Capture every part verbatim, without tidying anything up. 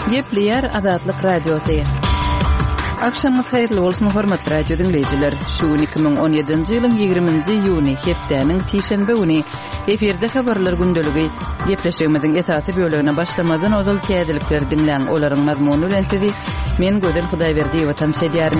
Gepleyer Azatlyk Radiosu. Akşamınız hayırlı olsun hormatly radio dinleyijiler. Şu iki bin on ýedinji ýylyň ýygrimiňji iýuny hepdeniň tişenbe güni eferde habarlar gündeligi gepleşigimiziň esasy bölegine başlamadan ozal kädilikler dinleň olaryň mazmuny bilen sizi men Gödel Hudaýberdiýew tanış edýärim.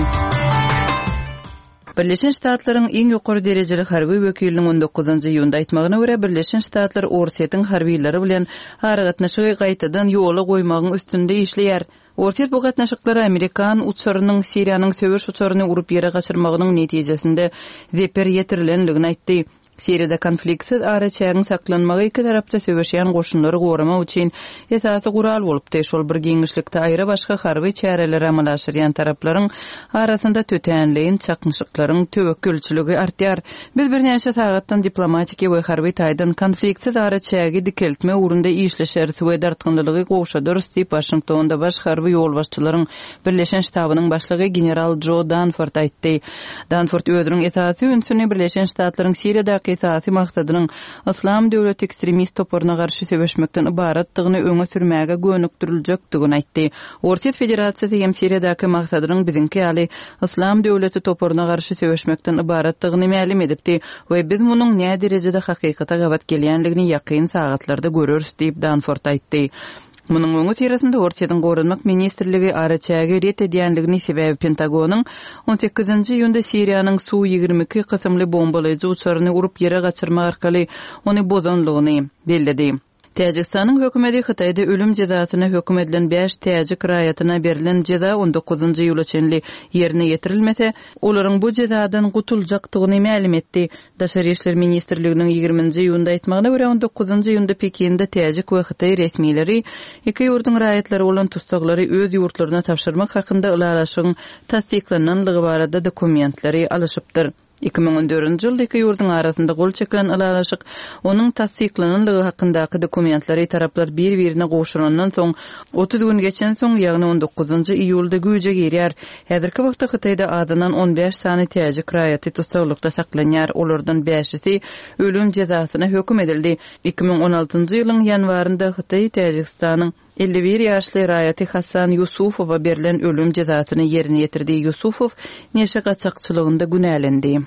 Birleşen Ştatlaryň iň ýokary derejeli harby wekiliniň on dokuzynjy iýunda aýtmagyna görä Birleşen Ştatlar Orsiýetiň harbiýleri bilen aragatnaşygy gaýtadan ýola goýmagyň üstünde işleýär. Orsiýet bu gatnaşyklary Amerikan uçarynyň Siriýanyň söwüş uçaryny urup ýere gaçyrmagynyň netijesinde zeper ýetirilendigini aýtdy. Siriýada konfliktsiz ara çägiň saklanmagy iki tarapda söwüşýän goşunlary gorama üçin esasy gural bolupdy. Şol bir giňişlikde aýra başga harby çäreler amal aşyrýan taraplaryň arasynda tötenleýin çakmyşyklaryň töwekkülçiligi artýar. Biz bir näçe sagatdan diplomatik we harby taýdan konfliktsiz ara çägi dikeltme urunda işleşer we dartgynlygy goşadyr diýip Washingtonda baş harby ýolbaşçylaryň Birleşen Ştabynyň başlygy general Joe Dunford aýtdy. Dunford özüniň esasy ünsüni Birleşen Ştatlaryň Siriýada esasy maksadynyň Islam döwleti ekstremist toporuna garşy söwüşmekden ibaratdygyny öňe sürmäge gönükdiriljakdygyny aýtdy. Orsiýet Federasiýasy hem Siriýadaky maksadynyň bizinki ýaly Islam döwleti toporuna garşy söwüşmekden ibaratdygyny ma'lum edipdi we biz munyň näme derejede hakykata gabat gelýänligini ýakyn sagatlarda görürüz diýip Dunford aýtdy. Munyň öňü terasynda Orsiýetiň gorunmak ministrligi araçäge ret edýänligini sebäbi Pentagonyň on sekizinji ýylda Siriýanyň Su ýygrimi iki kysymly bombalaýjy uçaryny urup ýere gaçyrmak arkaly ony bozanlygyny bellidi. Täjikistanyň hökümeti Hytaýda ölüm jazasyna höküm edilen beş täjik raýatyna berilen jaza on dokuzynjy ýyla çenli ýerine ýetirilmese, olaryň bu jazadan gutuljakdygyny ma'lum etdi. Daşary işler ministrliginiň ýygrimiňji ýylda aýtmagyna görä on dokuzynjy ýylda Pekinde täjik we Hytaý resmiýetleri iki ýurduň raýatlary bolan tustaglary öz ýurtlaryna tapşyrmak hakynda ulalaşygyň tasdiklananlygy barada dokumentlary alyşypdyr. iki bin on dördünjü ýylda iki ýurduň arasynda gol çekilen alalaşyk onuň tasdiklananlygy hakyndaky dokumentlary taraplar bir-birine goşurandan soň otuz gün geçen soň ýagny on dokuzynjy iýulda güýje girýär. Häzirki wagtda Hytaýda adynan on beş sany täjik raýaty tustaglykda saklanýar. Olardan beşisi ölüm jazasyna höküm edildi. iki bin on altynjy ýylyň ýanwarynda Hytaý Täjikistanyň elli bir ýaşly raýaty Hasan Yusufowa berilen ölüm jazasyny ýerine ýetirdi. Yusufow neşe gaçakçylygynda günälendi.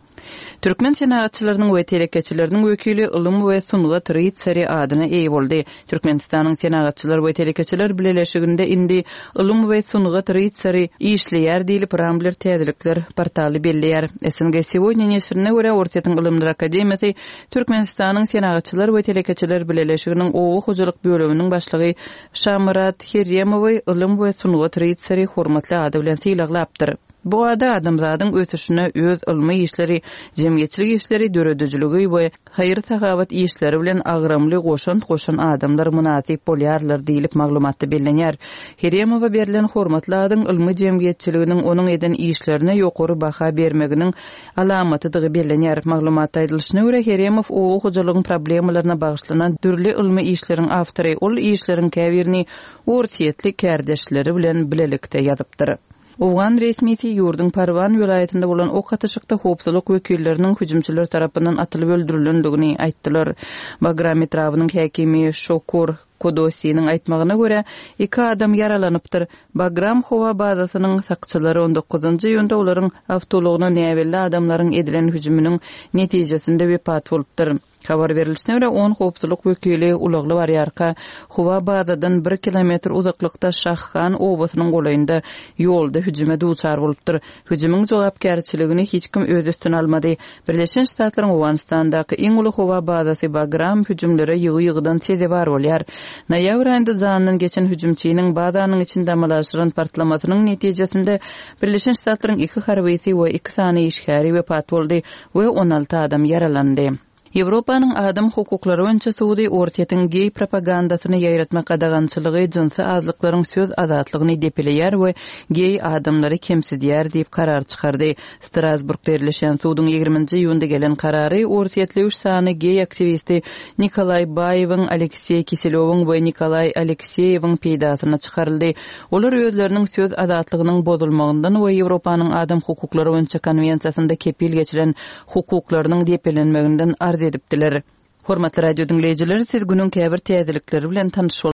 Türkmen senagatçylarynyň we telekeçileriniň wekili Ilym we Sunugat Ritsari adyna eýe boldy. Türkmenistanyň senagatçylar we telekeçiler bileşiginde indi Ilym we Sunugat Ritsari işleýär diýilip Rambler täzelikler portaly belleýär. S N G Сегодня nesrine görä Orsiýetiň Ilymlar Akademiýasy Türkmenistanyň senagatçylar we telekeçiler bileşiginiň owu hojalyk bölüminiň başlygy Şamrat Herremowy Ilym we Sunugat Ritsari hormatly ady bilen sylaglapdyr. Bu ada adamzadyň ötüşine öz ilmi işleri, jemgyýetçilik işleri, döredijiligi we haýyr-sagabat işleri bilen agramly goşan goşan adamlar munasyp bolýarlar diýilip maglumatda bellenýär. Herremowa berilen hormatly adyň ilmi jemgyýetçiliginiň onuň eden işlerine ýokary baha bermeginiň alamatydygy bellenýär. Maglumatda aýdylyşyna görä Herremow owu hojalygyň problemalaryna bagyşlanan dürli ilmi işleriň awtory, ol işleriň käbirini Orsiýetli kärdeşleri bilen bilelikde ýazypdyr. Owgan resmiýeti ýurdun Parwan vilayetinde bolan ok atışykda howpsuzlyk wekilleriniň hüjümçiler tarapyndan atylyp öldürilendigini aýtdylar. Bagram etrawynyň häkimi Şokur Kodosiýanyň aýtmagyna görä iki adam yaralanypdyr. Bagram howa bazasynyň sakçylary on dokuzynjy ýylda olaryň awtologyna näwelli adamlaryň edilen hüjüminiň netijesinde wepat bolupdyr. Habar berilişine görä on howpsuzlyk wekili ulagly barýarka howa bazadan bir kilometr uzaklykda Şahhan owasynyň golaýynda ýolda hüjüme duçar bolupdyr. Hüjümüň jogapkärçiligini hiç kim öz üstüne almady. Birleşen Ştatlaryň Owganistandaky iň uly howa bazasy Bagram hüjümlere ýygy-ýygydan sezebar bolýar. Noýabr aýynda zanyň geçen hüjümçiniň bazanyň içinde amalaşyran partlamasynyň netijesinde Birleşen Ştatlaryň iki harbysy we iki sany işgäri wepat boldy we on alty adam yaralandy. Ýewropanyň adam hukuklary boýunça Suudi Orsiýetiň gey propagandasyny ýaýratmak gadagançylygy jinsy azlyklaryň söz azatlygyny depeleýär we gey adamlary kemsidýär diýip karar çykardy. Strasburgda ýerleşen Suudyň ýygrimiňji ýylynda gelen karary Orsiýetli üç sany gey aktivisti Nikolay Bayewiň, Aleksey Kiselowyň we Nikolay Alekseýewiň peýdasyna çykaryldy. Olar özleriniň söz azatlygynyň bozulmagyndan we Ýewropanyň adam hukuklary boýunça konwensiýasynda kepil geçiren hukuklarynyň depelenmeginden arz edipdiler. Hormatly radio dinleyijiler, siz günüň käbir täzelikleri bilen tanış